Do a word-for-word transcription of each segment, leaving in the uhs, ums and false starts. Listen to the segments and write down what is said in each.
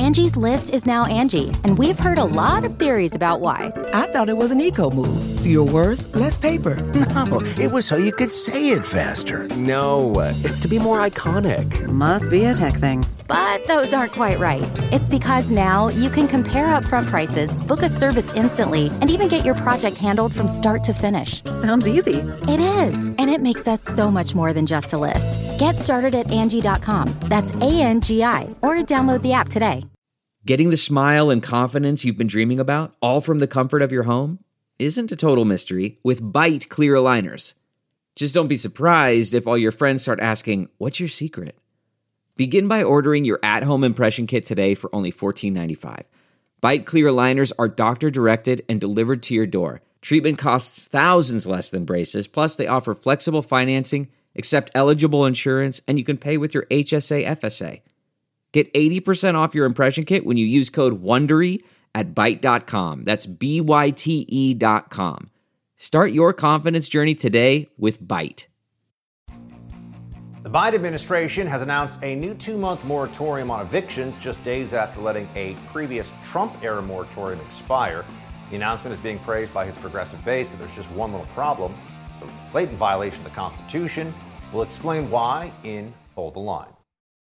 Angie's List is now Angie, and we've heard a lot of theories about why. I thought it was an eco move. Fewer words, less paper. No, it was so you could say it faster. No, it's to be more iconic. Must be a tech thing. But those aren't quite right. It's because now you can compare upfront prices, book a service instantly, and even get your project handled from start to finish. Sounds easy. It is, and it makes us so much more than just a list. Get started at Angie dot com. That's A N G I, or download the app today. Getting the smile and confidence you've been dreaming about, all from the comfort of your home, isn't a total mystery with Byte clear aligners. Just don't be surprised if all your friends start asking, "What's your secret?" Begin by ordering your at-home impression kit today for only fourteen ninety-five. Byte clear aligners are doctor-directed and delivered to your door. Treatment costs thousands less than braces, plus they offer flexible financing, accept eligible insurance, and you can pay with your H S A F S A. Get eighty percent off your impression kit when you use code WONDERY at byte dot com. That's B Y T E dot com. Start your confidence journey today with Byte. The Biden administration has announced a new two-month moratorium on evictions just days after letting a previous Trump-era moratorium expire. The announcement is being praised by his progressive base, but there's just one little problem. It's a blatant violation of the Constitution. We'll explain why in Hold the Line.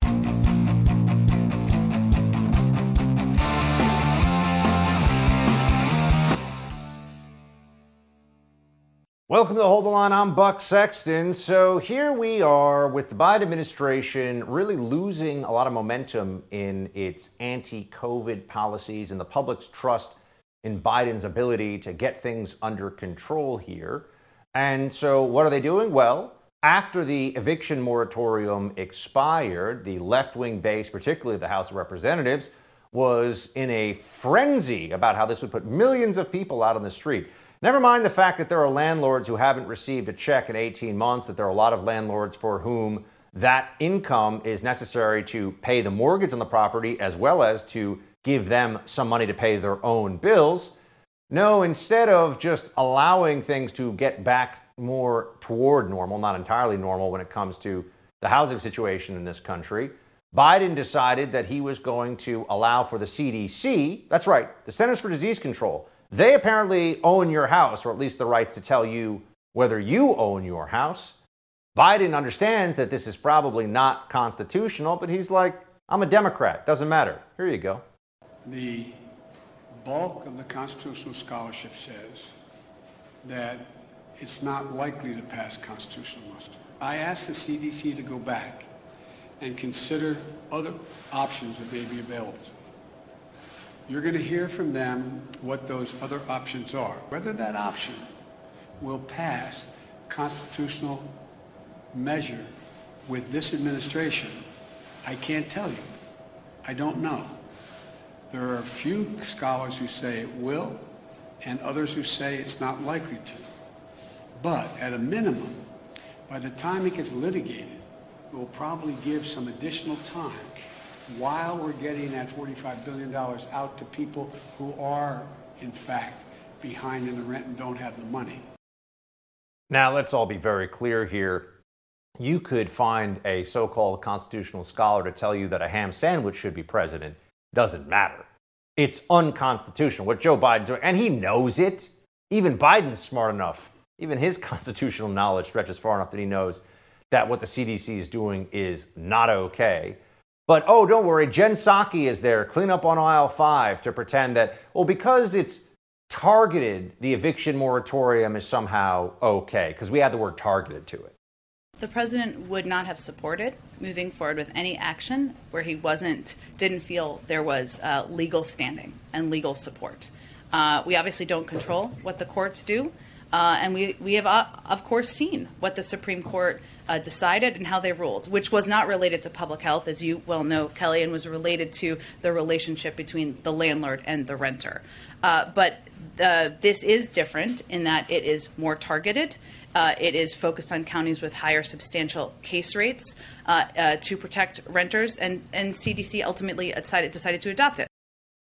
Welcome to Hold the Line. I'm Buck Sexton. So here we are with the Biden administration really losing a lot of momentum in its anti-COVID policies and the public's trust in Biden's ability to get things under control here. And so what are they doing? Well, after the eviction moratorium expired, the left-wing base, particularly the House of Representatives, was in a frenzy about how this would put millions of people out on the street. Never mind the fact that there are landlords who haven't received a check in eighteen months, that there are a lot of landlords for whom that income is necessary to pay the mortgage on the property as well as to give them some money to pay their own bills. No, instead of just allowing things to get back more toward normal, not entirely normal when it comes to the housing situation in this country, Biden decided that he was going to allow for the C D C, that's right, the Centers for Disease Control. They apparently own your house, or at least the rights to tell you whether you own your house. Biden understands that this is probably not constitutional, but he's like, I'm a Democrat, doesn't matter. Here you go. The bulk of the constitutional scholarship says that it's not likely to pass constitutional muster. I asked the C D C to go back and consider other options that may be available to them. You're going to hear from them what those other options are. Whether that option will pass constitutional measure with this administration, I can't tell you. I don't know. There are a few scholars who say it will, and others who say it's not likely to. But at a minimum, by the time it gets litigated, it will probably give some additional time while we're getting that forty-five billion dollars out to people who are, in fact, behind in the rent and don't have the money. Now, let's all be very clear here. You could find a so-called constitutional scholar to tell you that a ham sandwich should be president. Doesn't matter. It's unconstitutional what Joe Biden's doing, and he knows it. Even Biden's smart enough. Even his constitutional knowledge stretches far enough that he knows that what the C D C is doing is not okay. But, oh, don't worry, Jen Psaki is there, clean up on aisle five, to pretend that, well, because it's targeted, the eviction moratorium is somehow okay, because we add the word targeted to it. The president would not have supported moving forward with any action where he wasn't, didn't feel there was uh, legal standing and legal support. Uh, we obviously don't control what the courts do, uh, and we, we have, uh, of course, seen what the Supreme Court Uh, decided and how they ruled, which was not related to public health, as you well know, Kelly, and was related to the relationship between the landlord and the renter. Uh, but uh, this is different in that it is more targeted. Uh, it is focused on counties with higher substantial case rates uh, uh, to protect renters, and, and C D C ultimately decided, decided to adopt it.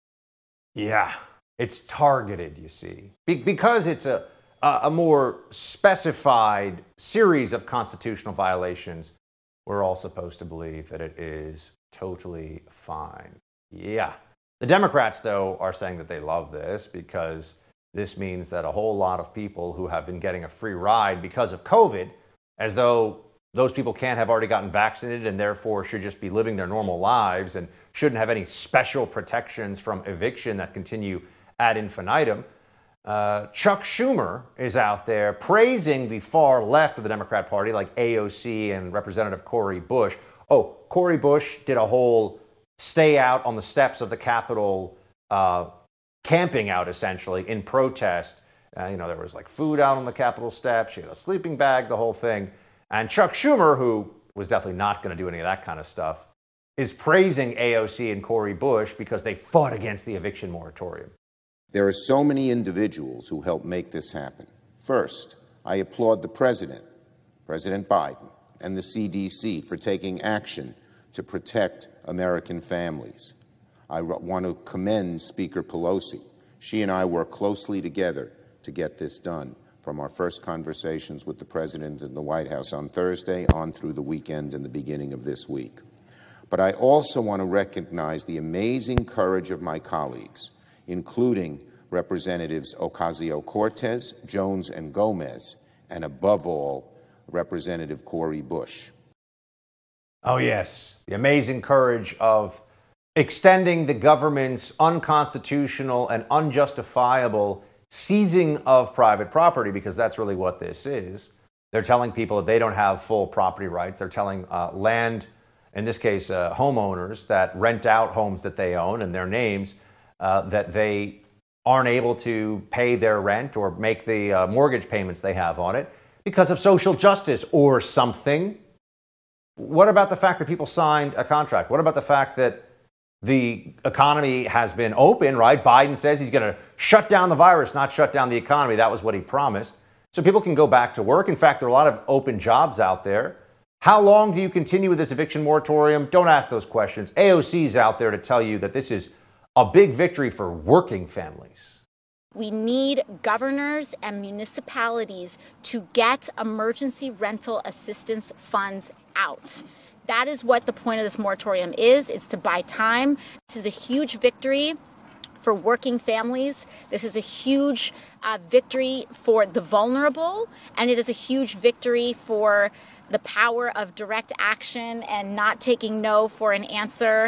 Yeah, it's targeted, you see, Be- because it's a a more specified series of constitutional violations. We're all supposed to believe that it is totally fine. Yeah. The Democrats, though, are saying that they love this because this means that a whole lot of people who have been getting a free ride because of COVID, as though those people can't have already gotten vaccinated and therefore should just be living their normal lives and shouldn't have any special protections from eviction that continue ad infinitum. Uh, Chuck Schumer is out there praising the far left of the Democrat Party, like A O C and Representative Cori Bush. Oh, Cori Bush did a whole stay out on the steps of the Capitol, uh, camping out essentially in protest. Uh, you know, there was like food out on the Capitol steps. She had a sleeping bag, the whole thing. And Chuck Schumer, who was definitely not going to do any of that kind of stuff, is praising A O C and Cori Bush because they fought against the eviction moratorium. There are so many individuals who helped make this happen. First, I applaud the President, President Biden, and the C D C for taking action to protect American families. I want to commend Speaker Pelosi. She and I worked closely together to get this done, from our first conversations with the President in the White House on Thursday on through the weekend and the beginning of this week. But I also want to recognize the amazing courage of my colleagues, including Representatives Ocasio-Cortez, Jones, and Gomez, and above all, Representative Cori Bush. Oh, yes, the amazing courage of extending the government's unconstitutional and unjustifiable seizing of private property, because that's really what this is. They're telling people that they don't have full property rights. They're telling uh, land, in this case, uh, homeowners that rent out homes that they own and their names, uh, that they aren't able to pay their rent or make the uh, mortgage payments they have on it because of social justice or something. What about the fact that people signed a contract? What about the fact that the economy has been open, right? Biden says he's going to shut down the virus, not shut down the economy. That was what he promised. So people can go back to work. In fact, there are a lot of open jobs out there. How long do you continue with this eviction moratorium? Don't ask those questions. A O C is out there to tell you that this is a big victory for working families. We need governors and municipalities to get emergency rental assistance funds out. That is what the point of this moratorium is. It's to buy time. This is a huge victory for working families. This is a huge uh, victory for the vulnerable, and it is a huge victory for the power of direct action and not taking no for an answer.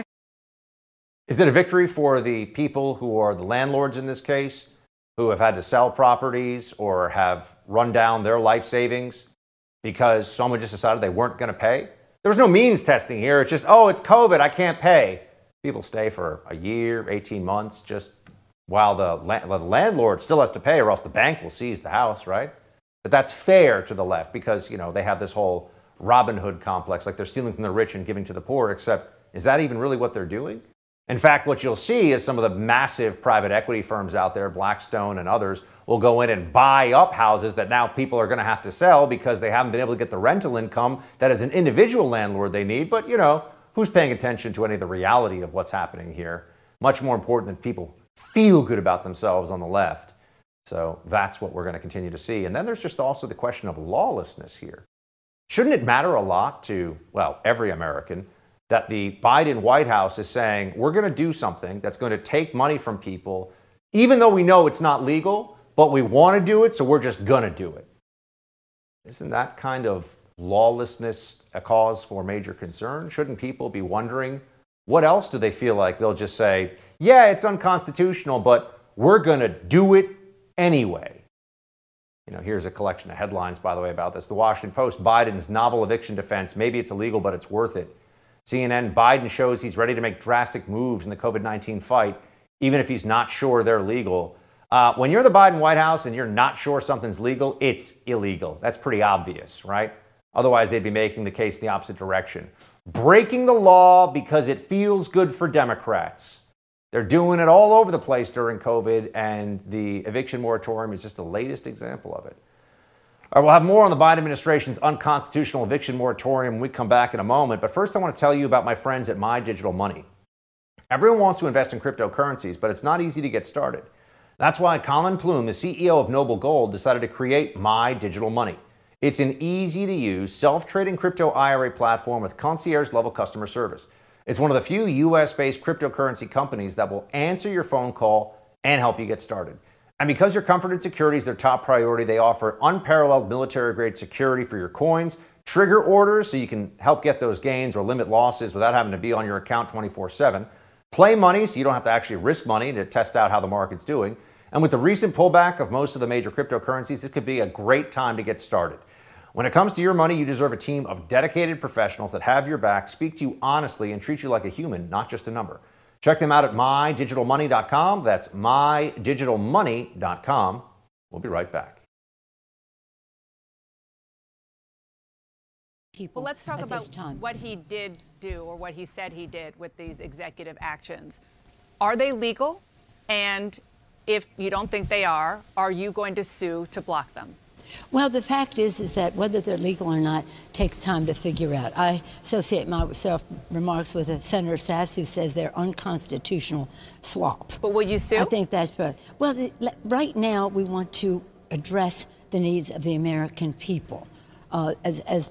Is it a victory for the people who are the landlords in this case, who have had to sell properties or have run down their life savings because someone just decided they weren't going to pay? There was no means testing here. It's just, oh, it's COVID, I can't pay. People stay for a year, eighteen months, just while the, la- the landlord still has to pay, or else the bank will seize the house, right? But that's fair to the left because, you know, they have this whole Robin Hood complex, like they're stealing from the rich and giving to the poor, except is that even really what they're doing? In fact, what you'll see is some of the massive private equity firms out there, Blackstone and others, will go in and buy up houses that now people are going to have to sell because they haven't been able to get the rental income that as an individual landlord they need. But, you know, who's paying attention to any of the reality of what's happening here? Much more important than people feel good about themselves on the left. So that's what we're going to continue to see. And then there's just also the question of lawlessness here. Shouldn't it matter a lot to, well, every American that the Biden White House is saying, we're going to do something that's going to take money from people, even though we know it's not legal, but we want to do it, so we're just going to do it? Isn't that kind of lawlessness a cause for major concern? Shouldn't people be wondering, what else do they feel like they'll just say, yeah, it's unconstitutional, but we're going to do it anyway? You know, here's a collection of headlines, by the way, about this. The Washington Post, Biden's novel eviction defense. Maybe it's illegal, but it's worth it. C N N, Biden shows he's ready to make drastic moves in the COVID nineteen fight, even if he's not sure they're legal. Uh, when you're the Biden White House and you're not sure something's legal, it's illegal. That's pretty obvious, right? Otherwise, they'd be making the case in the opposite direction. Breaking the law because it feels good for Democrats. They're doing it all over the place during COVID, and the eviction moratorium is just the latest example of it. All right, we'll have more on the Biden administration's unconstitutional eviction moratorium when we come back in a moment. But first, I want to tell you about my friends at My Digital Money. Everyone wants to invest in cryptocurrencies, but it's not easy to get started. That's why Colin Plume, the C E O of Noble Gold, decided to create My Digital Money. It's an easy-to-use, self-trading crypto I R A platform with concierge-level customer service. It's one of the few U S-based cryptocurrency companies that will answer your phone call and help you get started. And because your comfort and security is their top priority, they offer unparalleled military-grade security for your coins, trigger orders so you can help get those gains or limit losses without having to be on your account twenty-four seven, play money so you don't have to actually risk money to test out how the market's doing. And with the recent pullback of most of the major cryptocurrencies, it could be a great time to get started. When it comes to your money, you deserve a team of dedicated professionals that have your back, speak to you honestly, and treat you like a human, not just a number. Check them out at my digital money dot com. That's my digital money dot com. We'll be right back. Well, let's talk about what he did do or what he said he did with these executive actions. Are they legal? And if you don't think they are, are you going to sue to block them? Well, the fact is, is that whether they're legal or not takes time to figure out. I associate myself remarks with Senator Sasse, who says they're unconstitutional slop. But will you sue? I think that's right. Well, the, right now we want to address the needs of the American people. Uh, as, as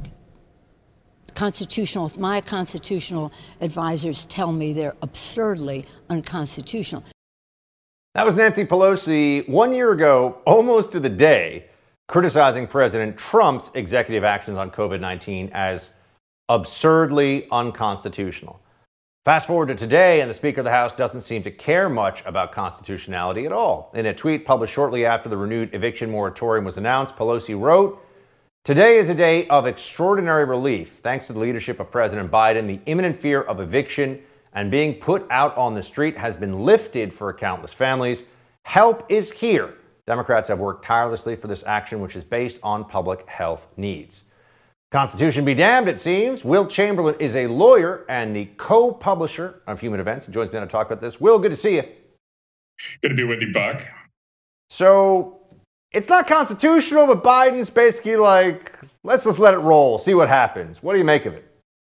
constitutional, my constitutional advisors tell me they're absurdly unconstitutional. That was Nancy Pelosi one year ago, almost to the day, criticizing President Trump's executive actions on COVID nineteen as absurdly unconstitutional. Fast forward to today, and the Speaker of the House doesn't seem to care much about constitutionality at all. In a tweet published shortly after the renewed eviction moratorium was announced, Pelosi wrote, "Today is a day of extraordinary relief. Thanks to the leadership of President Biden, the imminent fear of eviction and being put out on the street has been lifted for countless families. Help is here. Democrats have worked tirelessly for this action, which is based on public health needs." Constitution be damned, it seems. Will Chamberlain is a lawyer and the co-publisher of Human Events. He joins me to talk about this. Will, good to see you. Good to be with you, Buck. So it's not constitutional, but Biden's basically like, let's just let it roll, see what happens. What do you make of it?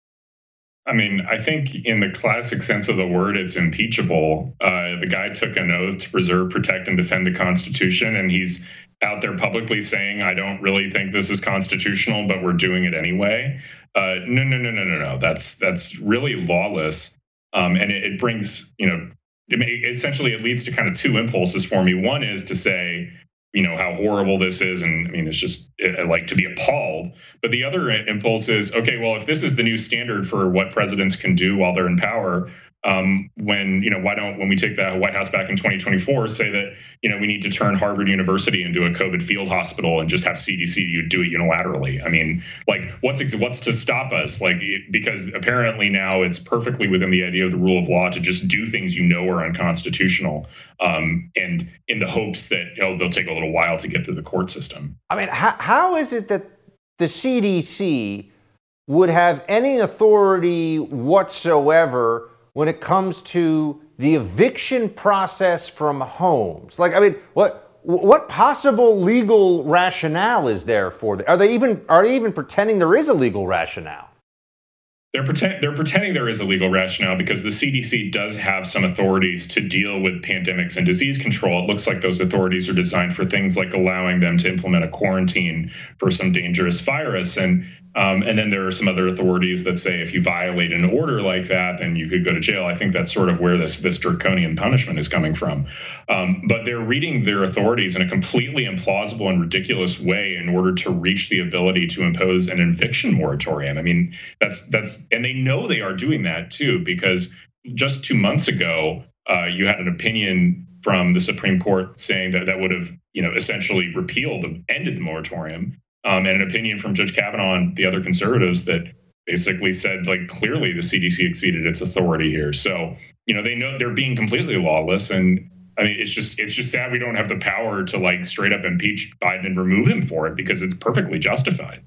I mean, I think in the classic sense of the word, it's impeachable. Uh, the guy took an oath to preserve, protect, and defend the Constitution, and he's out there publicly saying, I don't really think this is constitutional, but we're doing it anyway. Uh, no, no, no, no, no, no. That's that's really lawless, um, and it, it brings, you know, it may, essentially it leads to kind of two impulses for me. One is to say, you know, how horrible this is. And I mean, it's just it, like to be appalled. But the other impulse is, okay, well, if this is the new standard for what presidents can do while they're in power, um, when, you know, why don't, when we take the White House back in twenty twenty-four, say that, you know, we need to turn Harvard University into a COVID field hospital and just have C D C do it unilaterally. I mean, like, what's what's to stop us? Like, it, because apparently now it's perfectly within the idea of the rule of law to just do things you know are unconstitutional, um, and in the hopes that, you know, they'll take a little while to get through the court system. I mean, how, how is it that the C D C would have any authority whatsoever when it comes to the eviction process from homes? Like, I mean, what what possible legal rationale is there for that? Are they even are they even pretending there is a legal rationale? They're pretend they're pretending there is a legal rationale because the C D C does have some authorities to deal with pandemics and disease control. It looks like those authorities are designed for things like allowing them to implement a quarantine for some dangerous virus. And Um, and then there are some other authorities that say if you violate an order like that, then you could go to jail. I think that's sort of where this this draconian punishment is coming from. Um, but they're reading their authorities in a completely implausible and ridiculous way in order to reach the ability to impose an eviction moratorium. I mean, that's that's and they know they are doing that, too, because just two months ago, uh, you had an opinion from the Supreme Court saying that that would have, you know, essentially repealed, ended the moratorium. Um, and an opinion from Judge Kavanaugh and the other conservatives that basically said, like, clearly the C D C exceeded its authority here. So, you know, they know they're being completely lawless. And I mean, it's just it's just sad we don't have the power to, like, straight up impeach Biden and remove him for it because it's perfectly justified.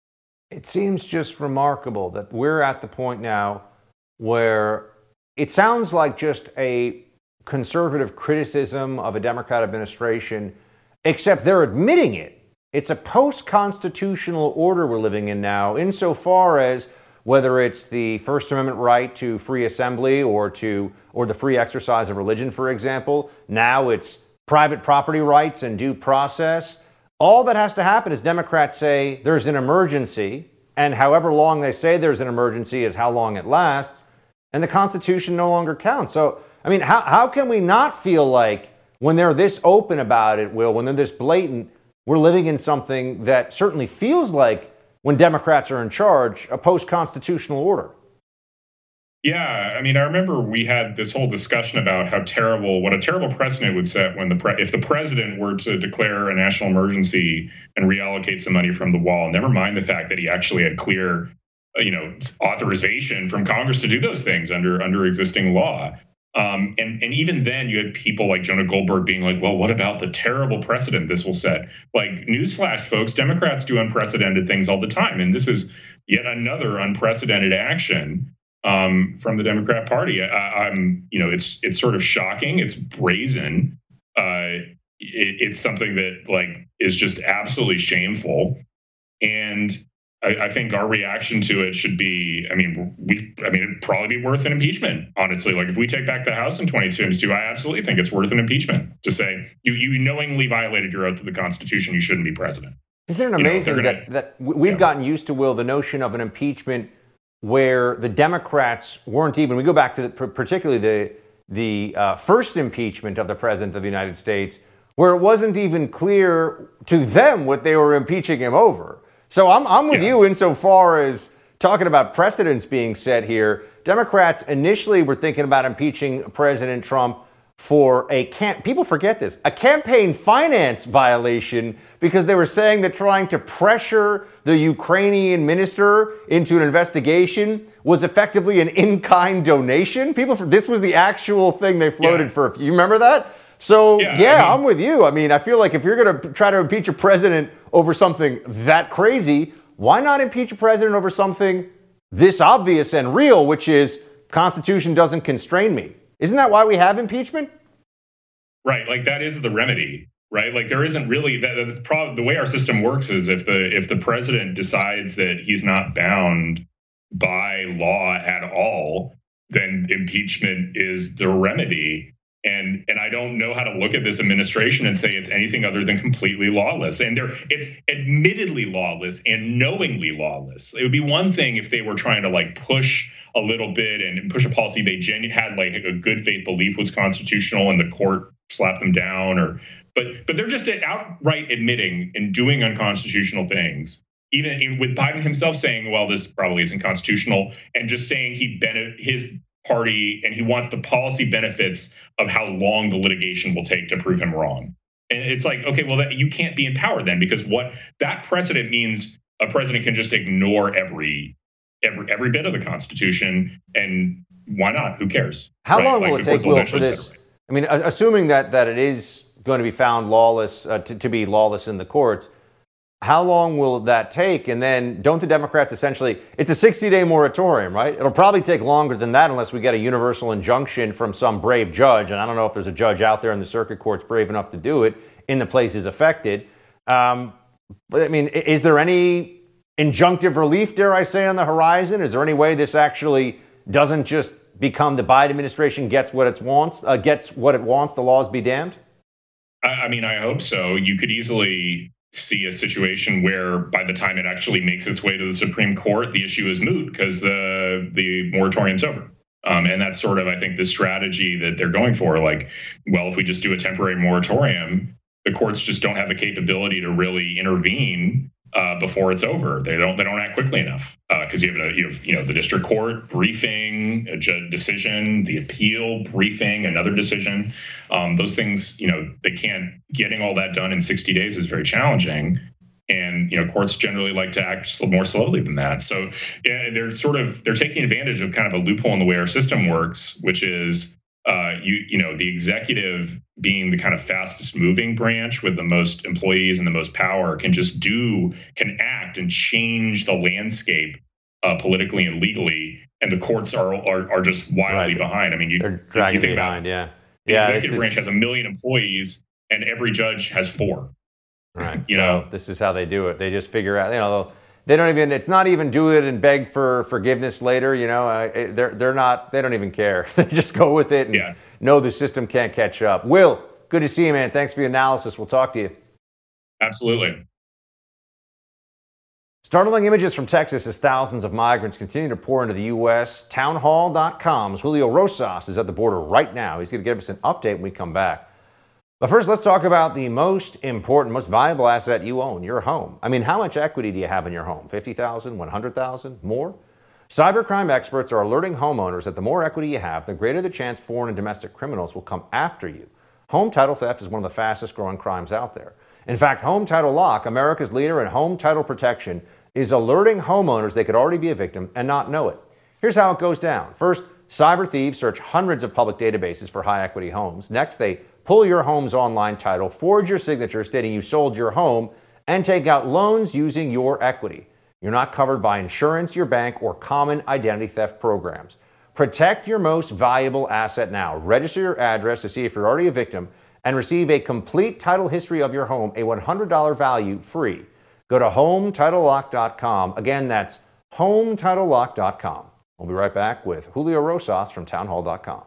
It seems just remarkable that we're at the point now where it sounds like just a conservative criticism of a Democrat administration, except they're admitting it. It's a post-constitutional order we're living in now, insofar as whether it's the First Amendment right to free assembly or to or the free exercise of religion, for example. Now it's private property rights and due process. All that has to happen is Democrats say there's an emergency, and however long they say there's an emergency is how long it lasts. and the Constitution no longer counts. So, I mean, how, how can we not feel like when they're this open about it, Will, when they're this blatant, we're living in something that certainly feels like, when Democrats are in charge, a post-constitutional order? Yeah, I mean, I remember we had this whole discussion about how terrible, what a terrible precedent would set when the pre- if the president were to declare a national emergency and reallocate some money from the wall. Never mind the fact that he actually had clear, you know, authorization from Congress to do those things under under existing law. Um, and and even then, you had people like Jonah Goldberg being like, "Well, what about the terrible precedent this will set?" Like, newsflash, folks, Democrats do unprecedented things all the time, and this is yet another unprecedented action um, from the Democrat Party. I, I'm, you know, it's it's sort of shocking. It's brazen. Uh, it, it's something that like is just absolutely shameful, and I, I think our reaction to it should be, I mean, we, I mean, it'd probably be worth an impeachment, honestly. Like, if we take back the House in twenty twenty-two, I absolutely think it's worth an impeachment to say you you knowingly violated your oath to the Constitution. You shouldn't be president. Isn't it amazing you know, gonna, that, that we've yeah. gotten used to, Will, the notion of an impeachment where the Democrats weren't even, we go back to the, particularly the, the uh, first impeachment of the President of the United States, where it wasn't even clear to them what they were impeaching him over. So I'm I'm with yeah. you insofar as talking about precedents being set here. Democrats initially were thinking about impeaching President Trump for a camp. People forget this, a campaign finance violation, because they were saying that trying to pressure the Ukrainian minister into an investigation was effectively an in-kind donation. People, this was the actual thing they floated yeah. for. You remember that? So, yeah, yeah I mean, I'm with you. I mean, I feel like if you're going to try to impeach a president over something that crazy, why not impeach a president over something this obvious and real, which is Constitution doesn't constrain me? Isn't that why we have impeachment? Right. Like, that is the remedy, right? Like, there isn't really that. That's probably the way our system works is if the if the president decides that he's not bound by law at all, then impeachment is the remedy. And and I don't know how to look at this administration and say it's anything other than completely lawless. And they're, it's admittedly lawless and knowingly lawless. It would be one thing if they were trying to like push a little bit and push a policy they genu- had like a good faith belief was constitutional and the court slapped them down. Or but but they're just outright admitting and doing unconstitutional things. Even in, with Biden himself saying, well, this probably isn't constitutional, and just saying he benefit his party and he wants the policy benefits of how long the litigation will take to prove him wrong. And it's like, okay, well, that, you can't be in power then, because what that precedent means, a president can just ignore every every every bit of the Constitution, and why not? Who cares? How right? long like, will it take, Will, for this? Right. I mean, assuming that that it is going to be found lawless, uh, to, to be lawless in the courts, how long will that take? And then don't the Democrats essentially, it's a sixty-day moratorium, right? It'll probably take longer than that unless we get a universal injunction from some brave judge. And I don't know if there's a judge out there in the circuit courts brave enough to do it in the places affected. Um, but I mean, is there any injunctive relief, dare I say, on the horizon? Is there any way this actually doesn't just become the Biden administration gets what it wants, uh, gets what it wants, the laws be damned? I, I mean, I hope so. You could easily see a situation where by the time it actually makes its way to the Supreme Court, the issue is moot because the the moratorium's over. Um, and that's sort of, I think, the strategy that they're going for. Like, well, if we just do a temporary moratorium, the courts just don't have the capability to really intervene uh, before it's over. They don't they don't act quickly enough because uh, you have a, you have you know the district court briefing, a judge decision, the appeal briefing, another decision. Um, those things, you know, they can't. Getting all that done in sixty days is very challenging, and you know courts generally like to act more slowly than that. So yeah, they're sort of they're taking advantage of kind of a loophole in the way our system works, which is uh, you you know the executive being the kind of fastest moving branch with the most employees and the most power can just do can act and change the landscape uh, politically and legally, and the courts are are, are just wildly right. behind. I mean, you, they're dragging you think behind, about yeah. The yeah, executive is... branch has a million employees, and every judge has four. Right. You so know, this is how they do it. They just figure out, you know, they don't even, it's not even do it and beg for forgiveness later. You know, uh, they're, they're not, they don't even care. They just go with it and yeah. know the system can't catch up. Will, good to see you, man. Thanks for the analysis. We'll talk to you. Absolutely. Startling images from Texas as thousands of migrants continue to pour into the U S Townhall dot com's Julio Rosas is at the border right now. He's going to give us an update when we come back. But first, let's talk about the most important, most valuable asset you own, your home. I mean, how much equity do you have in your home? fifty thousand dollars, one hundred thousand dollars, more? Cybercrime experts are alerting homeowners that the more equity you have, the greater the chance foreign and domestic criminals will come after you. Home title theft is one of the fastest growing crimes out there. In fact, Home Title Lock, America's leader in home title protection, is alerting homeowners they could already be a victim and not know it. Here's how it goes down. First, cyber thieves search hundreds of public databases for high equity homes. Next, they pull your home's online title, forge your signature stating you sold your home, and take out loans using your equity. You're not covered by insurance, your bank, or common identity theft programs. Protect your most valuable asset now. Register your address to see if you're already a victim and receive a complete title history of your home, a one hundred dollars value free. Go to home title lock dot com. Again, that's home title lock dot com. We'll be right back with Julio Rosas from townhall dot com.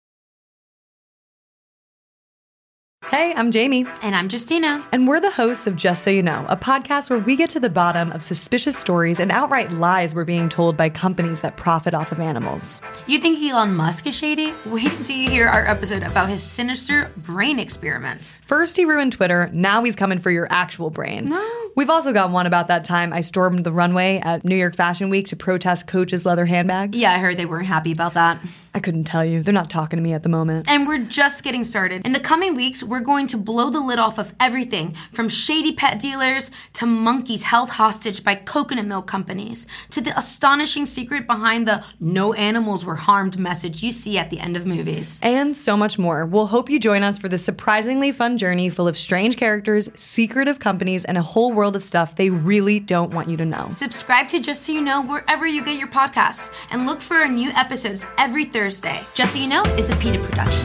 Hey, I'm Jamie. And I'm Justina. And we're the hosts of Just So You Know, a podcast where we get to the bottom of suspicious stories and outright lies we're being told by companies that profit off of animals. You think Elon Musk is shady? Wait until you hear our episode about his sinister brain experiments. First he ruined Twitter, now he's coming for your actual brain. No. We've also got one about that time I stormed the runway at New York Fashion Week to protest Coach's leather handbags. Yeah, I heard they weren't happy about that. I couldn't tell you. They're not talking to me at the moment. And we're just getting started. In the coming weeks, we're going to blow the lid off of everything from shady pet dealers to monkeys held hostage by coconut milk companies to the astonishing secret behind the no animals were harmed message you see at the end of movies. And so much more. We'll hope you join us for this surprisingly fun journey full of strange characters, secretive companies, and a whole world of stuff they really don't want you to know. Subscribe to Just So You Know wherever you get your podcasts and look for our new episodes every Thursday. Just So You Know is a PETA production.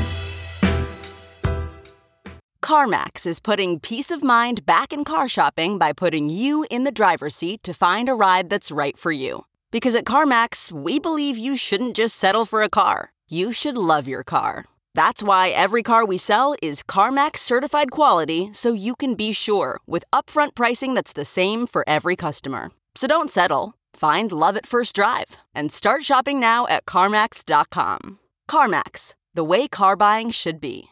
CarMax is putting peace of mind back in car shopping by putting you in the driver's seat to find a ride that's right for you. Because at CarMax, we believe you shouldn't just settle for a car. You should love your car. That's why every car we sell is CarMax certified quality, so you can be sure with upfront pricing that's the same for every customer. So don't settle. Find love at first drive and start shopping now at CarMax dot com. CarMax, the way car buying should be.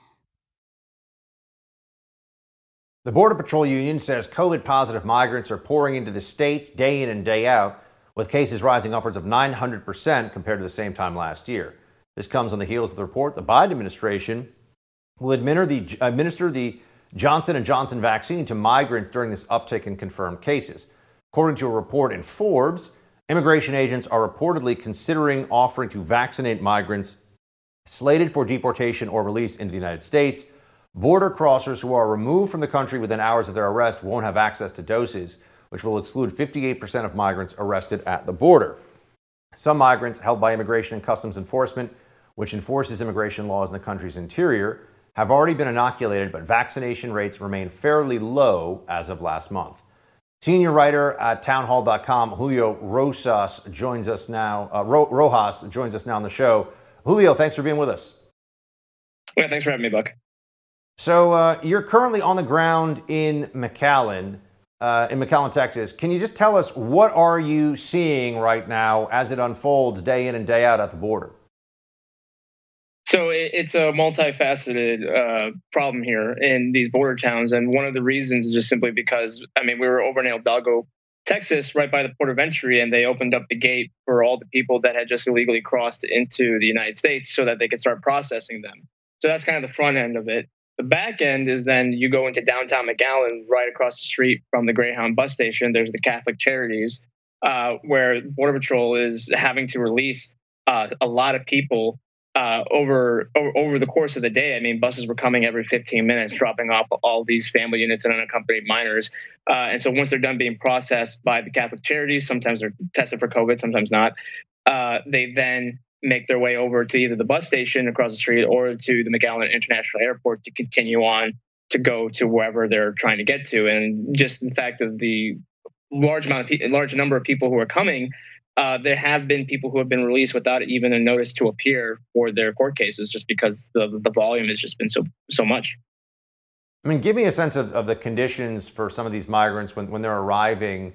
The Border Patrol Union says COVID-positive migrants are pouring into the states day in and day out, with cases rising upwards of nine hundred percent compared to the same time last year. This comes on the heels of the report the Biden administration will administer the, administer the Johnson and Johnson vaccine to migrants during this uptick in confirmed cases. According to a report in Forbes, immigration agents are reportedly considering offering to vaccinate migrants slated for deportation or release into the United States. Border crossers who are removed from the country within hours of their arrest won't have access to doses, which will exclude fifty-eight percent of migrants arrested at the border. Some migrants held by Immigration and Customs Enforcement, which enforces immigration laws in the country's interior, have already been inoculated, but vaccination rates remain fairly low as of last month. Senior writer at townhall dot com, Julio Rosas, joins us now. Uh, Ro- Rojas joins us now on the show. Julio, thanks for being with us. Yeah, thanks for having me, Buck. So uh, you're currently on the ground in McAllen, uh, in McAllen, Texas. Can you just tell us what are you seeing right now as it unfolds day in and day out at the border? So it, it's a multifaceted uh, problem here in these border towns. And one of the reasons is just simply because, I mean, we were over in El Hidalgo, Texas, right by the port of entry, and they opened up the gate for all the people that had just illegally crossed into the United States so that they could start processing them. So that's kind of the front end of it. The back end is then you go into downtown McAllen, right across the street from the Greyhound bus station. There's the Catholic Charities, uh, where Border Patrol is having to release uh, a lot of people uh, over, over over the course of the day. I mean, buses were coming every fifteen minutes, dropping off all these family units and unaccompanied minors. Uh, and so once they're done being processed by the Catholic Charities, sometimes they're tested for COVID, sometimes not. Uh, they then make their way over to either the bus station across the street or to the McAllen International Airport to continue on to go to wherever they're trying to get to. And just the fact of the large amount of pe- large number of people who are coming, uh, there have been people who have been released without even a notice to appear for their court cases, just because the the volume has just been so so much. I mean, give me a sense of, of the conditions for some of these migrants when, when they're arriving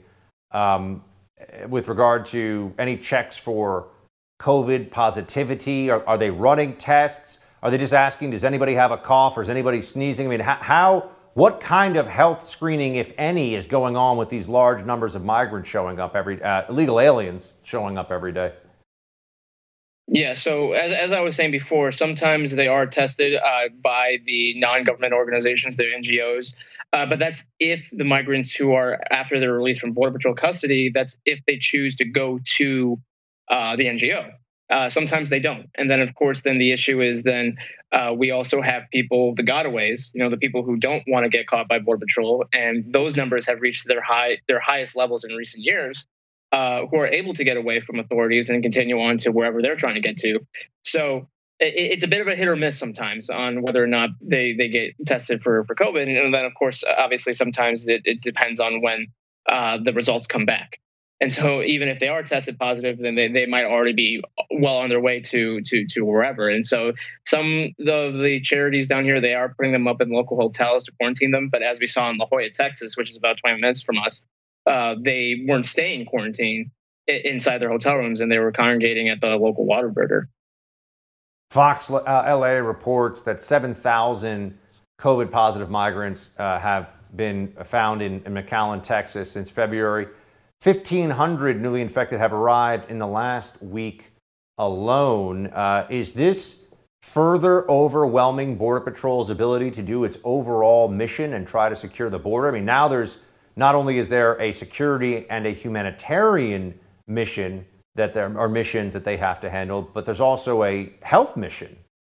um, with regard to any checks for COVID positivity? Are, are they running tests? Are they just asking, does anybody have a cough or is anybody sneezing? I mean, how, how what kind of health screening, if any, is going on with these large numbers of migrants showing up every, uh, illegal aliens showing up every day? Yeah, so as, as I was saying before, sometimes they are tested uh, by the non-government organizations, the N G Os, uh, but that's if the migrants who are, after they're released from Border Patrol custody, that's if they choose to go to uh, the N G O. Uh, sometimes they don't. And then, of course, then the issue is then uh, we also have people, the gotaways, you know, the people who don't want to get caught by Border Patrol, and those numbers have reached their high, their highest levels in recent years. Uh, who are able to get away from authorities and continue on to wherever they're trying to get to. So it, it's a bit of a hit or miss sometimes on whether or not they, they get tested for, for COVID. And then, of course, obviously, sometimes it, it depends on when uh, the results come back. And so even if they are tested positive, then they, they might already be well on their way to to to wherever. And so some of the charities down here, they are putting them up in local hotels to quarantine them. But as we saw in La Jolla, Texas, which is about twenty minutes from us, Uh, they weren't staying quarantined inside their hotel rooms, and they were congregating at the local Whataburger. Fox uh, L A reports that seven thousand COVID positive migrants uh, have been found in, in McAllen, Texas since February. fifteen hundred newly infected have arrived in the last week alone. Uh, is this further overwhelming Border Patrol's ability to do its overall mission and try to secure the border? I mean, now there's not only is there a security and a humanitarian mission that there are missions that they have to handle, but there's also a health mission.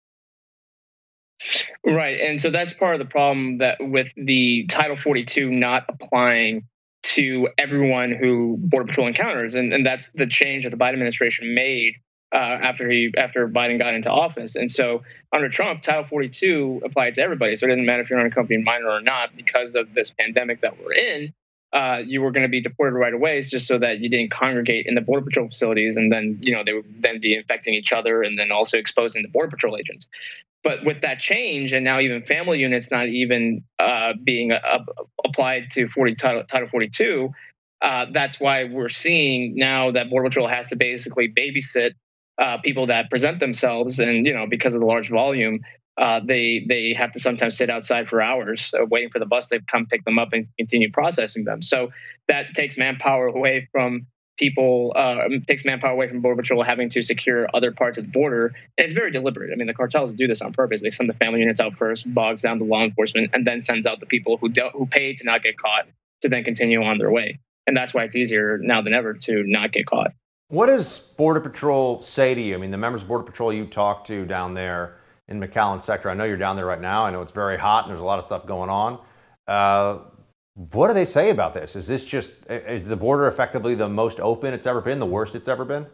Right. And so that's part of the problem that with the Title forty-two not applying to everyone who Border Patrol encounters. And, and that's the change that the Biden administration made uh, after he after Biden got into office. And so under Trump, Title forty-two applied to everybody. So it didn't matter if you're unaccompanied minor or not, because of this pandemic that we're in. Uh, you were going to be deported right away, just so that you didn't congregate in the Border Patrol facilities, and then you know they would then be infecting each other, and then also exposing the Border Patrol agents. But with that change, and now even family units not even uh, being uh, applied to forty Title, Title forty-two, uh, that's why we're seeing now that Border Patrol has to basically babysit uh, people that present themselves, and you know because of the large volume. Uh, they they have to sometimes sit outside for hours uh, waiting for the bus to come pick them up and continue processing them. So that takes manpower away from people, uh, takes manpower away from Border Patrol having to secure other parts of the border. And it's very deliberate. I mean, the cartels do this on purpose. They send the family units out first, bogs down the law enforcement, and then sends out the people who don't, who pay to not get caught to then continue on their way. And that's why it's easier now than ever to not get caught. What does Border Patrol say to you? I mean, the members of Border Patrol you talk to down there in McAllen sector. I know you're down there right now. I know it's very hot and there's a lot of stuff going on. Uh, what do they say about this? Is this just, is the border effectively the most open it's ever been, the worst it's ever been?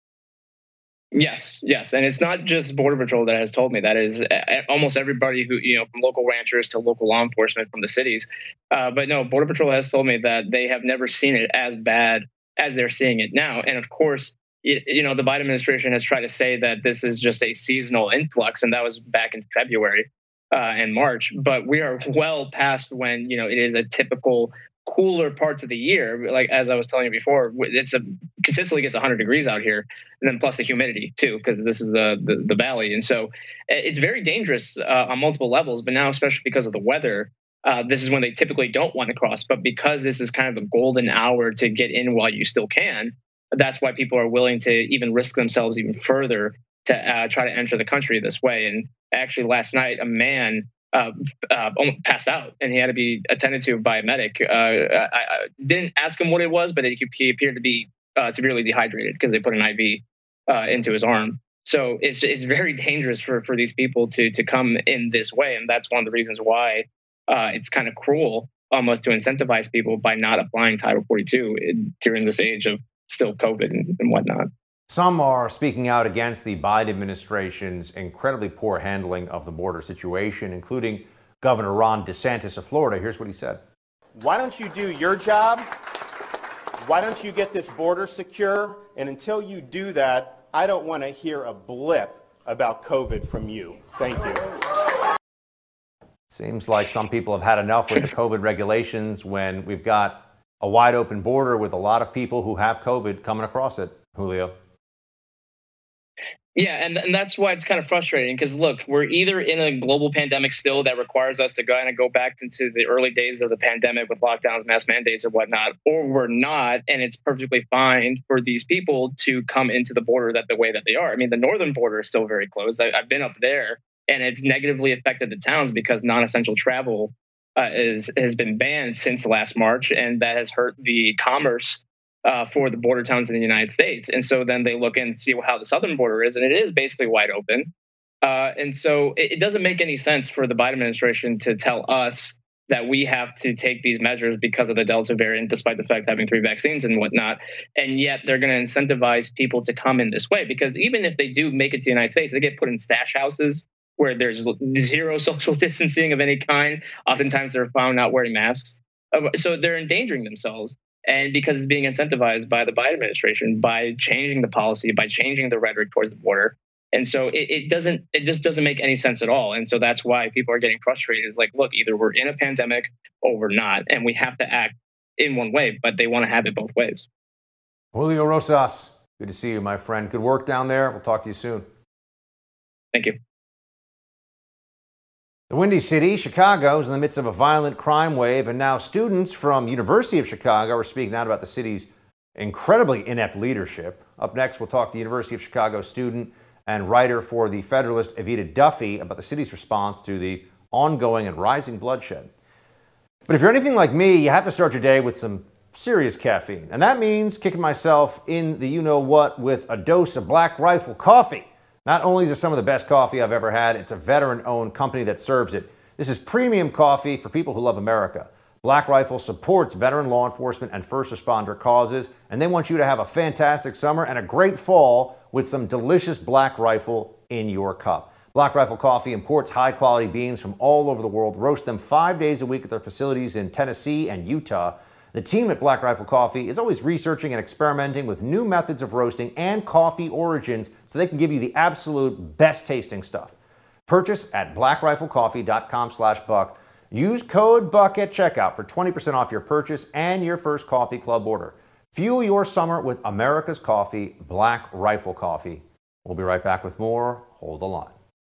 Yes, yes. And it's not just Border Patrol that has told me. That is almost everybody who, you know, from local ranchers to local law enforcement from the cities. Uh, but no, Border Patrol has told me that they have never seen it as bad as they're seeing it now. And of course, you know, the Biden administration has tried to say that this is just a seasonal influx, and that was back in February uh, and March. But we are well past when, you know, it is a typical cooler parts of the year. Like, as I was telling you before, it's a consistently gets one hundred degrees out here, and then plus the humidity too, because this is the, the the valley. And so it's very dangerous uh, on multiple levels. But now, especially because of the weather, uh, this is when they typically don't want to cross. But because this is kind of a golden hour to get in while you still can, that's why people are willing to even risk themselves even further to uh, try to enter the country this way. And actually last night, a man uh, uh, passed out and he had to be attended to by a medic. Uh, I, I didn't ask him what it was, but it, he appeared to be uh, severely dehydrated because they put an I V uh, into his arm. So it's it's very dangerous for, for these people to to come in this way. And that's one of the reasons why uh, it's kind of cruel almost to incentivize people by not applying Title forty-two in, during this age of still COVID and, and whatnot. Some are speaking out against the Biden administration's incredibly poor handling of the border situation, including Governor Ron DeSantis of Florida. Here's what he said. Why don't you do your job? Why don't you get this border secure? And until you do that, I don't want to hear a blip about COVID from you. Thank you. Seems like some people have had enough with the COVID regulations when we've got a wide open border with a lot of people who have COVID coming across it, Julio. Yeah, and, and that's why it's kind of frustrating because, look, we're either in a global pandemic still that requires us to go and go back into the early days of the pandemic with lockdowns, mass mandates, or whatnot, or we're not, and it's perfectly fine for these people to come into the border that the way that they are. I mean, the northern border is still very closed. I, I've been up there, and it's negatively affected the towns because non-essential travel uh, is has been banned since last March, and that has hurt the commerce Uh, for the border towns in the United States. And so then they look and see how the southern border is, and it is basically wide open. Uh, and so it, it doesn't make any sense for the Biden administration to tell us that we have to take these measures because of the Delta variant, despite the fact having three vaccines and whatnot. And yet they're going to incentivize people to come in this way, because even if they do make it to the United States, they get put in stash houses where there's zero social distancing of any kind. Oftentimes they're found not wearing masks. Uh, so they're endangering themselves. And because it's being incentivized by the Biden administration by changing the policy, by changing the rhetoric towards the border. And so it, it doesn't, it just doesn't make any sense at all. And so that's why people are getting frustrated. It's like, look, either we're in a pandemic or we're not, and we have to act in one way, but they want to have it both ways. Julio Rosas, good to see you, my friend. Good work down there. We'll talk to you soon. Thank you. The Windy City, Chicago, is in the midst of a violent crime wave, and now students from University of Chicago are speaking out about the city's incredibly inept leadership. Up next, we'll talk to University of Chicago student and writer for The Federalist, Evita Duffy, about the city's response to the ongoing and rising bloodshed. But if you're anything like me, you have to start your day with some serious caffeine, and that means kicking myself in the you-know-what with a dose of Black Rifle coffee. Not only is it some of the best coffee I've ever had, it's a veteran-owned company that serves it. This is premium coffee for people who love America. Black Rifle supports veteran law enforcement and first responder causes, and they want you to have a fantastic summer and a great fall with some delicious Black Rifle in your cup. Black Rifle Coffee imports high-quality beans from all over the world, roast them five days a week at their facilities in Tennessee and Utah. The team at Black Rifle Coffee is always researching and experimenting with new methods of roasting and coffee origins so they can give you the absolute best tasting stuff. Purchase at black rifle coffee dot com slash buck. Use code BUCK at checkout for twenty percent off your purchase and your first coffee club order. Fuel your summer with America's coffee, Black Rifle Coffee. We'll be right back with more. Hold the line.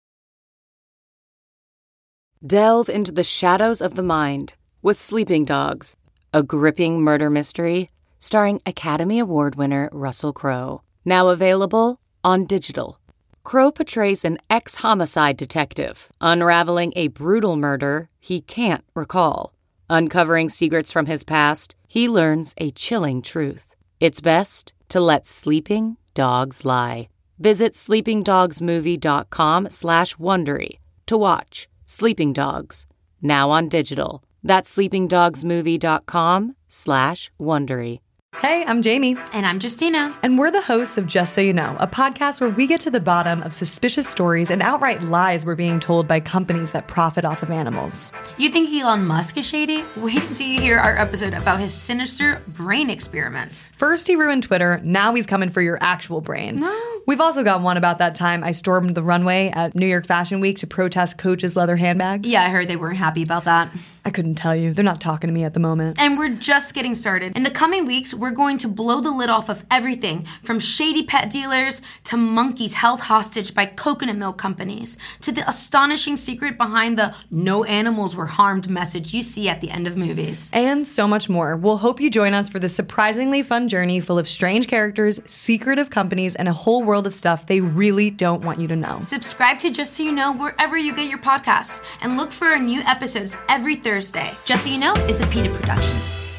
Delve into the shadows of the mind with Sleeping Dogs, a gripping murder mystery starring Academy Award winner Russell Crowe. Now available on digital. Crowe portrays an ex-homicide detective, unraveling a brutal murder he can't recall. Uncovering secrets from his past, he learns a chilling truth. It's best to let sleeping dogs lie. Visit sleeping dogs movie dot com slash Wondery to watch Sleeping Dogs, now on digital. That's sleeping dogs movie dot com slash Wondery. Hey, I'm Jamie. And I'm Justina. And we're the hosts of Just So You Know, a podcast where we get to the bottom of suspicious stories and outright lies we're being told by companies that profit off of animals. You think Elon Musk is shady? Wait until you hear our episode about his sinister brain experiments. First he ruined Twitter, now he's coming for your actual brain. No. We've also got one about that time I stormed the runway at New York Fashion Week to protest Coach's leather handbags. Yeah, I heard they weren't happy about that. I couldn't tell you. They're not talking to me at the moment. And we're just getting started. In the coming weeks, we're going to blow the lid off of everything from shady pet dealers to monkeys held hostage by coconut milk companies to the astonishing secret behind the no animals were harmed message you see at the end of movies. And so much more. We'll hope you join us for this surprisingly fun journey full of strange characters, secretive companies, and a whole world of stuff they really don't want you to know. Subscribe to Just So You Know wherever you get your podcasts and look for our new episodes every Thursday. Just So You Know is a PETA production.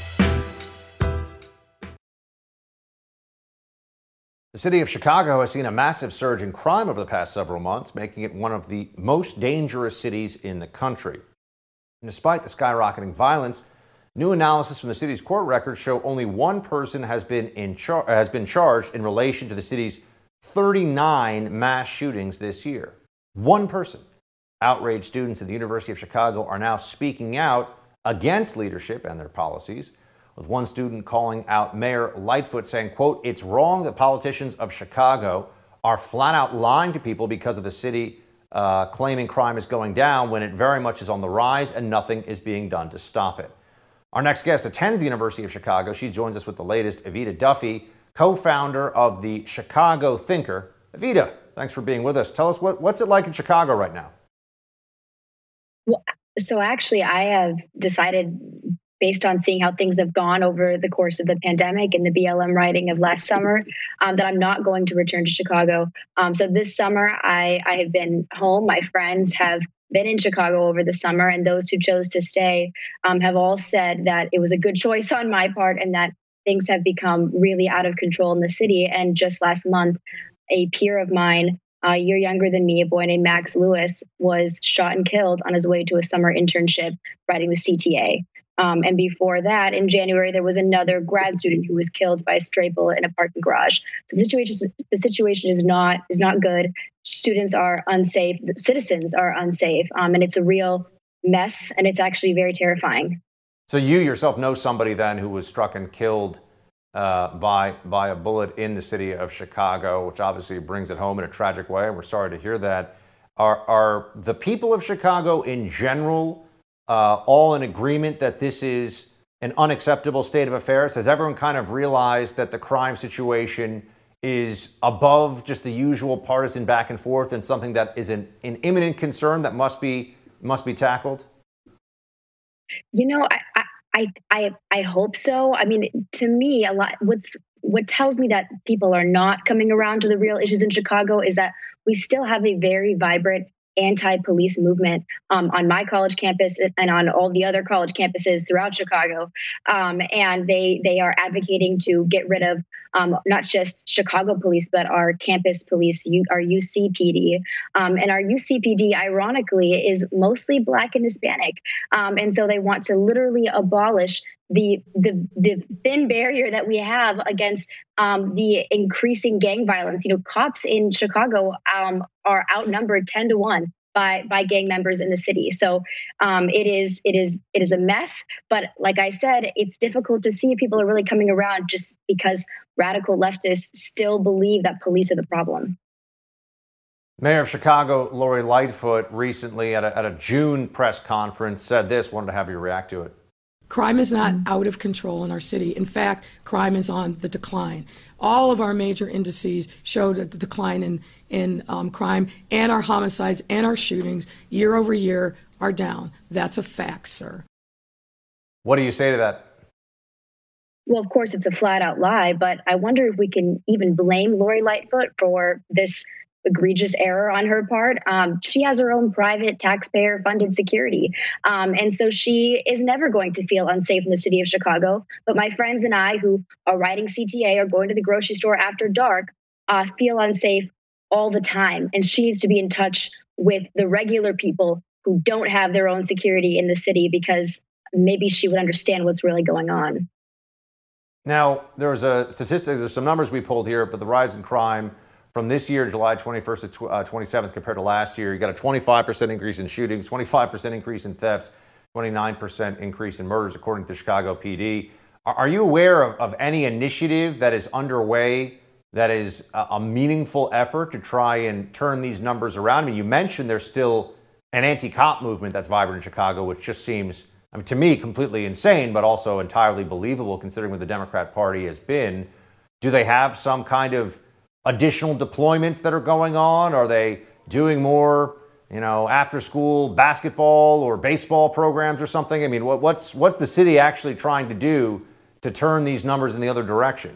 The city of Chicago has seen a massive surge in crime over the past several months, making it one of the most dangerous cities in the country. And despite the skyrocketing violence, new analysis from the city's court records show only one person has been in char- has been charged in relation to the city's thirty-nine mass shootings this year. One person. Outraged students at the University of Chicago are now speaking out against leadership and their policies, with one student calling out Mayor Lightfoot, saying, quote, "It's wrong that politicians of Chicago are flat out lying to people because of the city uh, claiming crime is going down when it very much is on the rise and nothing is being done to stop it." Our next guest attends the University of Chicago. She joins us with the latest. Evita Duffy, co-founder of the Chicago Thinker. Evita, thanks for being with us. Tell us what, what's it like in Chicago right now? Well, so actually, I have decided, based on seeing how things have gone over the course of the pandemic and the B L M rioting of last summer, um, that I'm not going to return to Chicago. Um, so this summer, I, I have been home. My friends have been in Chicago over the summer, and those who chose to stay um, have all said that it was a good choice on my part and that things have become really out of control in the city. And just last month, a peer of mine, a year younger than me, a boy named Max Lewis, was shot and killed on his way to a summer internship riding the C T A. Um, and before that, in January, there was another grad student who was killed by a stray bullet in a parking garage. So the situation, the situation is not is not good. Students are unsafe. Citizens are unsafe, um, and it's a real mess. And it's actually very terrifying. So you yourself know somebody then who was struck and killed uh, by by a bullet in the city of Chicago, which obviously brings it home in a tragic way. And we're sorry to hear that. Are are the people of Chicago in general Uh, all in agreement that this is an unacceptable state of affairs? Has everyone kind of realized that the crime situation is above just the usual partisan back and forth and something that is an, an imminent concern that must be must be tackled? You know, I I I, I hope so. I mean, to me, a lot what's what tells me that people are not coming around to the real issues in Chicago is that we still have a very vibrant anti-police movement um, on my college campus and on all the other college campuses throughout Chicago. Um, and they they are advocating to get rid of um, not just Chicago police, but our campus police, our U C P D. Um, and our U C P D, ironically, is mostly Black and Hispanic. Um, and so they want to literally abolish the the the thin barrier that we have against um, the increasing gang violence. You know, cops in Chicago um, are outnumbered ten to one by by gang members in the city. So um, it is it is it is a mess. But like I said, it's difficult to see if people are really coming around just because radical leftists still believe that police are the problem. Mayor of Chicago, Lori Lightfoot, recently at a, at a June press conference said this. Wanted to have you react to it. Crime is not out of control in our city. In fact, crime is on the decline. All of our major indices showed a decline in, in um, crime, and our homicides and our shootings year over year are down. That's a fact, sir. What do you say to that? Well, of course, it's a flat out lie, but I wonder if we can even blame Lori Lightfoot for this egregious error on her part. Um, she has her own private taxpayer funded security. Um, and so she is never going to feel unsafe in the city of Chicago. But my friends and I who are riding C T A or going to the grocery store after dark uh, feel unsafe all the time. And she needs to be in touch with the regular people who don't have their own security in the city, because maybe she would understand what's really going on. Now, there's a statistic, there's some numbers we pulled here, but the rise in crime from this year, July twenty-first to twenty-seventh, compared to last year, you got a twenty-five percent increase in shootings, twenty-five percent increase in thefts, twenty-nine percent increase in murders, according to Chicago P D. Are you aware of, of any initiative that is underway that is a, a meaningful effort to try and turn these numbers around? I mean, you mentioned there's still an anti-cop movement that's vibrant in Chicago, which just seems, I mean, to me, completely insane, but also entirely believable considering what the Democrat Party has been. Do they have some kind of additional deployments that are going on? Are they doing more, you know, after school basketball or baseball programs or something? I mean, what, what's what's the city actually trying to do to turn these numbers in the other direction?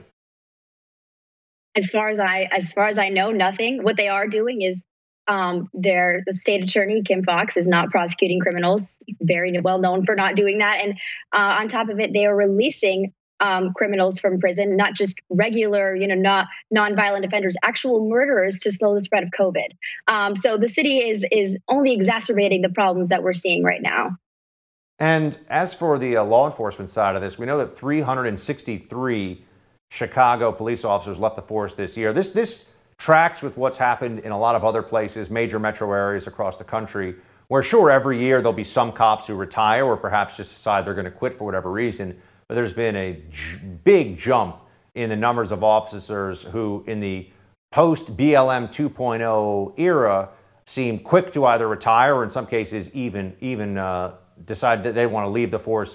As far as I as far as I know, nothing. What they are doing is um, their the state attorney, Kim Foxx, is not prosecuting criminals. Very well known for not doing that. And uh, on top of it, they are releasing Um, criminals from prison, not just regular, you know, not nonviolent offenders, actual murderers, to slow the spread of COVID. Um, so the city is is only exacerbating the problems that we're seeing right now. And as for the uh, law enforcement side of this, we know that three hundred sixty-three Chicago police officers left the force this year. This this tracks with what's happened in a lot of other places, major metro areas across the country, where sure, every year there'll be some cops who retire or perhaps just decide they're going to quit for whatever reason. But there's been a j- big jump in the numbers of officers who, in the post-B L M two point oh era, seem quick to either retire or, in some cases, even even uh, decide that they want to leave the force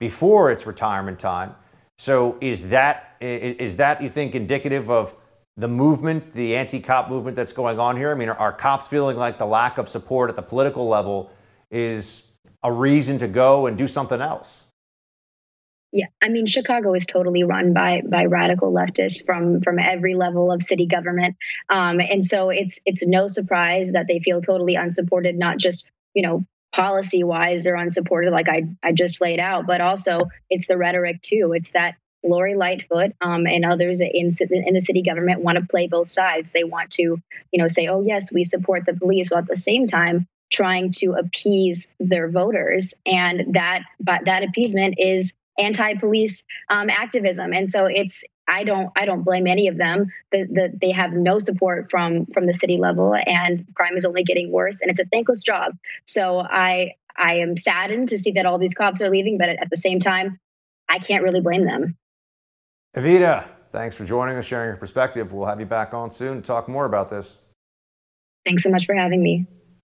before its retirement time. So is that is that, you think, indicative of the movement, the anti-cop movement that's going on here? I mean, are, are cops feeling like the lack of support at the political level is a reason to go and do something else? Yeah, I mean, Chicago is totally run by by radical leftists from from every level of city government, um, and so it's it's no surprise that they feel totally unsupported. Not just, you know, policy wise, they're unsupported, like I I just laid out, but also it's the rhetoric too. It's that Lori Lightfoot um, and others in in the city government want to play both sides. They want to, you know, say, oh yes, we support the police, while at the same time trying to appease their voters, and that but that appeasement is anti-police um, activism. And so it's, I don't, I don't blame any of them. The, the, they have no support from, from the city level, and crime is only getting worse, and it's a thankless job. So I, I am saddened to see that all these cops are leaving, but at the same time, I can't really blame them. Evita, thanks for joining us, sharing your perspective. We'll have you back on soon to talk more about this. Thanks so much for having me.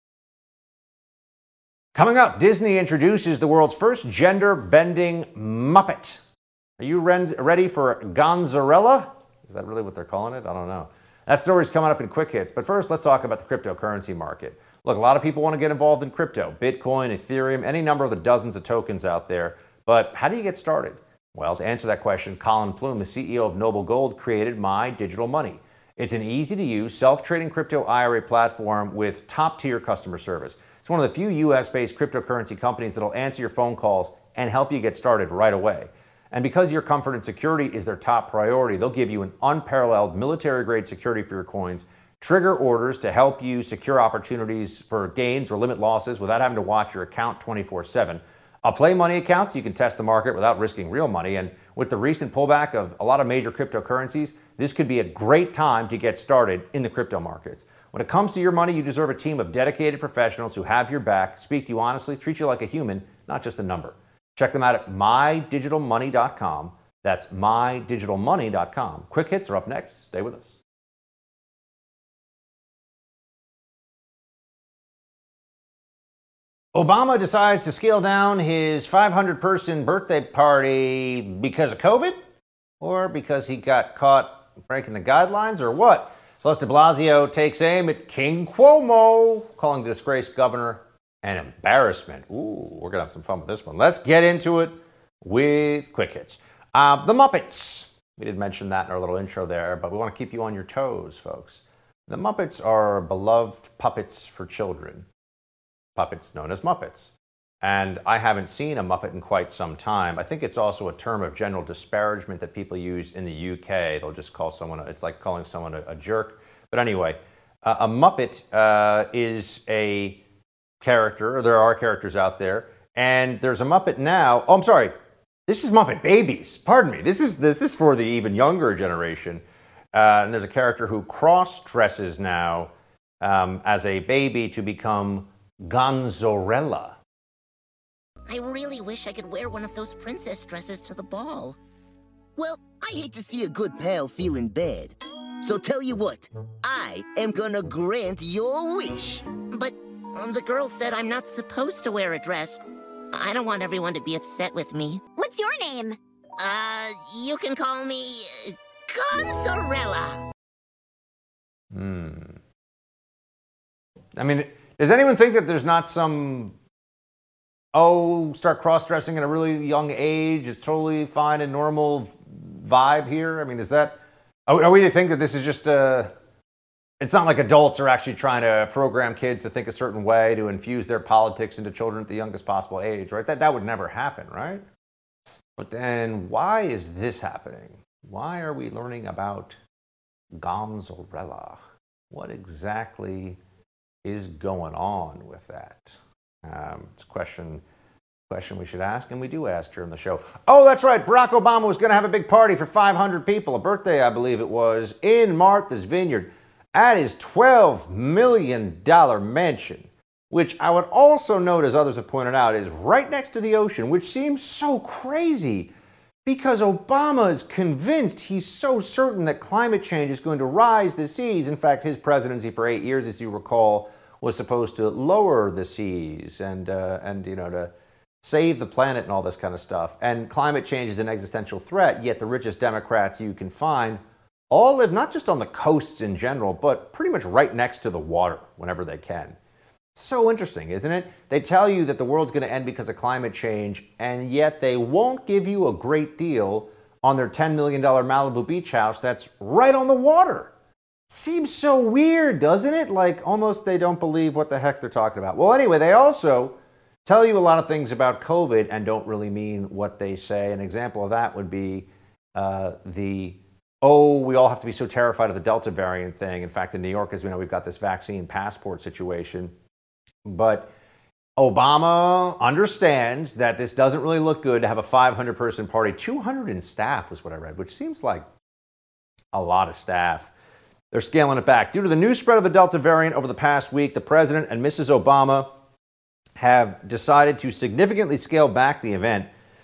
Coming up, Disney introduces the world's first gender-bending Muppet. Are you ready for Gonzarella? Is that really what they're calling it? I don't know. That story's coming up in Quick Hits. But first, let's talk about the cryptocurrency market. Look, a lot of people want to get involved in crypto, Bitcoin, Ethereum, any number of the dozens of tokens out there. But how do you get started? Well, to answer that question, Colin Plume, the C E O of Noble Gold, created My Digital Money. It's an easy-to-use, self-trading crypto I R A platform with top-tier customer service. It's one of the few U S-based cryptocurrency companies that'll answer your phone calls and help you get started right away. And because your comfort and security is their top priority, they'll give you an unparalleled military-grade security for your coins, trigger orders to help you secure opportunities for gains or limit losses without having to watch your account twenty-four seven. A play money account so you can test the market without risking real money. And with the recent pullback of a lot of major cryptocurrencies, this could be a great time to get started in the crypto markets. When it comes to your money, you deserve a team of dedicated professionals who have your back, speak to you honestly, treat you like a human, not just a number. Check them out at my digital money dot com. That's my digital money dot com. Quick Hits are up next. Stay with us. Obama decides to scale down his five hundred person birthday party because of COVID? Or because he got caught breaking the guidelines, or what? Plus, de Blasio takes aim at King Cuomo, calling the disgraced governor an embarrassment. Ooh, we're going to have some fun with this one. Let's get into it with Quick Hits. Uh, the Muppets. We did mention that in our little intro there, but we want to keep you on your toes, folks. The Muppets are beloved puppets for children. Puppets known as Muppets. And I haven't seen a Muppet in quite some time. I think it's also a term of general disparagement that people use in the U K. They'll just call someone, a, it's like calling someone a, a jerk. But anyway, uh, a Muppet uh, is a character, or there are characters out there, and there's a Muppet now. Oh, I'm sorry. This is Muppet Babies. Pardon me. This is this is for the even younger generation. Uh, and there's a character who cross-dresses now um, as a baby to become Gonzarella. I really wish I could wear one of those princess dresses to the ball. Well, I hate to see a good pal feeling bad. So tell you what, I am gonna grant your wish. But um, the girl said I'm not supposed to wear a dress. I don't want everyone to be upset with me. What's your name? Uh, you can call me uh, Gonzarella. Hmm. I mean, does anyone think that there's not some, oh, start cross-dressing at a really young age, it's totally fine and normal vibe here? I mean, is that, are, are we to think that this is just a, it's not like adults are actually trying to program kids to think a certain way to infuse their politics into children at the youngest possible age, right? That, that would never happen, right? But then why is this happening? Why are we learning about Gonzarella? What exactly is going on with that? Um, it's a question, question we should ask, and we do ask here on the show. Oh, that's right. Barack Obama was going to have a big party for five hundred people, a birthday, I believe it was, in Martha's Vineyard at his twelve million dollars mansion, which I would also note, as others have pointed out, is right next to the ocean, which seems so crazy because Obama is convinced, he's so certain that climate change is going to rise the seas. In fact, his presidency for eight years, as you recall, was supposed to lower the seas and, uh, and you know, to save the planet and all this kind of stuff. And climate change is an existential threat, yet the richest Democrats you can find all live not just on the coasts in general, but pretty much right next to the water whenever they can. So interesting, isn't it? They tell you that the world's going to end because of climate change, and yet they won't give you a great deal on their ten million dollars Malibu beach house that's right on the water. Seems so weird, doesn't it? Like almost they don't believe what the heck they're talking about. Well, anyway, they also tell you a lot of things about COVID and don't really mean what they say. An example of that would be uh, the, oh, we all have to be so terrified of the Delta variant thing. In fact, in New York, as we know, we've got this vaccine passport situation. But Obama understands that this doesn't really look good to have a five hundred person party. two hundred in staff was what I read, which seems like a lot of staff. They're scaling it back. Due to the new spread of the Delta variant over the past week, the president and Missus Obama have decided to significantly scale back the event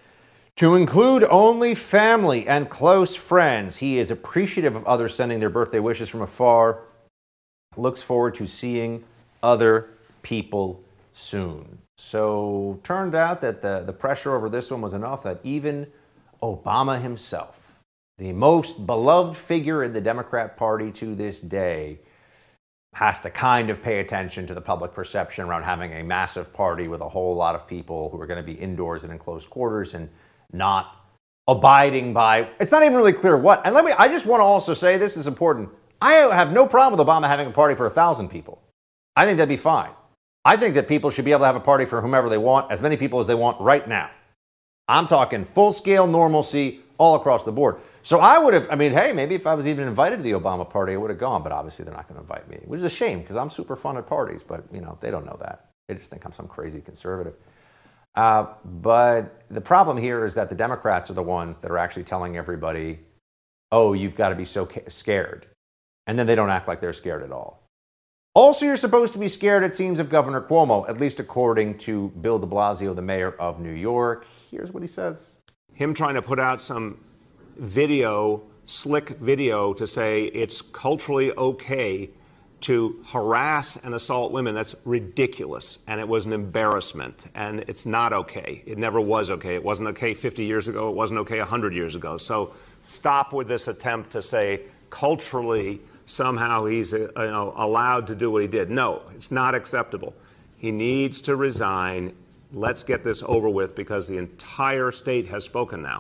to include only family and close friends. He is appreciative of others sending their birthday wishes from afar, looks forward to seeing other people soon. So turned out that the, the pressure over this one was enough that even Obama himself, the most beloved figure in the Democrat Party to this day, has to kind of pay attention to the public perception around having a massive party with a whole lot of people who are going to be indoors and in close quarters and not abiding by, it's not even really clear what. And let me, I just want to also say, this is important. I have no problem with Obama having a party for a thousand people. I think that'd be fine. I think that people should be able to have a party for whomever they want, as many people as they want right now. I'm talking full-scale normalcy all across the board. So I would have, I mean, hey, maybe if I was even invited to the Obama party, I would have gone, but obviously they're not going to invite me, which is a shame because I'm super fun at parties, but, you know, they don't know that. They just think I'm some crazy conservative. Uh, but the problem here is that the Democrats are the ones that are actually telling everybody, oh, you've got to be so ca- scared. And then they don't act like they're scared at all. Also, you're supposed to be scared, it seems, of Governor Cuomo, at least according to Bill de Blasio, the mayor of New York. Here's what he says. Him trying to put out some video, slick video, to say it's culturally okay to harass and assault women, that's ridiculous. And it was an embarrassment. And it's not okay. It never was okay. It wasn't okay fifty years ago. It wasn't okay one hundred years ago. So stop with this attempt to say culturally somehow he's uh, you know, allowed to do what he did. No, it's not acceptable. He needs to resign. Let's get this over with because the entire state has spoken now.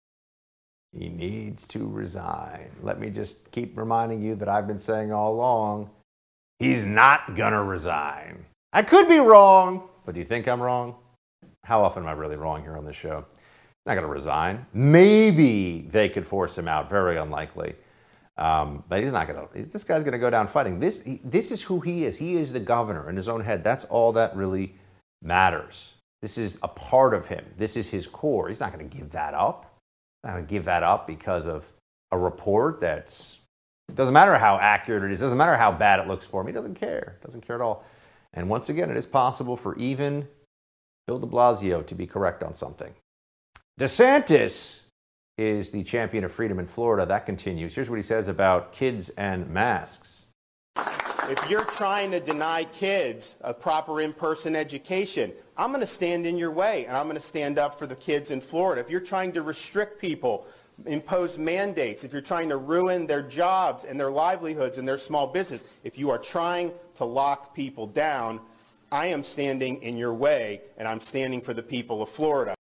He needs to resign. Let me just keep reminding you that I've been saying all along, he's not gonna resign. I could be wrong, but do you think I'm wrong? How often am I really wrong here on this show? He's not gonna resign. Maybe they could force him out. Very unlikely. Um, but he's not going to, this guy's going to go down fighting. This, he, this is who he is. He is the governor in his own head. That's all that really matters. This is a part of him. This is his core. He's not going to give that up. He's not going to give that up because of a report that's, it doesn't matter how accurate it is. It doesn't matter how bad it looks for him. He doesn't care. Doesn't care at all. And once again, it is possible for even Bill de Blasio to be correct on something. DeSantis is the champion of freedom in Florida. That continues. Here's what he says about kids and masks. If you're trying to deny kids a proper in-person education, I'm going to stand in your way, and I'm going to stand up for the kids in Florida. If you're trying to restrict people, impose mandates, if you're trying to ruin their jobs and their livelihoods and their small business, if you are trying to lock people down, I am standing in your way, and I'm standing for the people of Florida.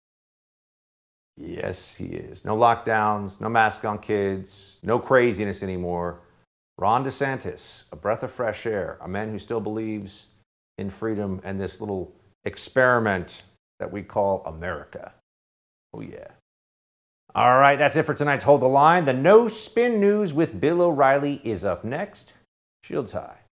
Yes, he is. No lockdowns, no mask on kids, no craziness anymore. Ron DeSantis, a breath of fresh air, a man who still believes in freedom and this little experiment that we call America. Oh, yeah. All right, that's it for tonight's Hold the Line. The No Spin News with Bill O'Reilly is up next. Shields high.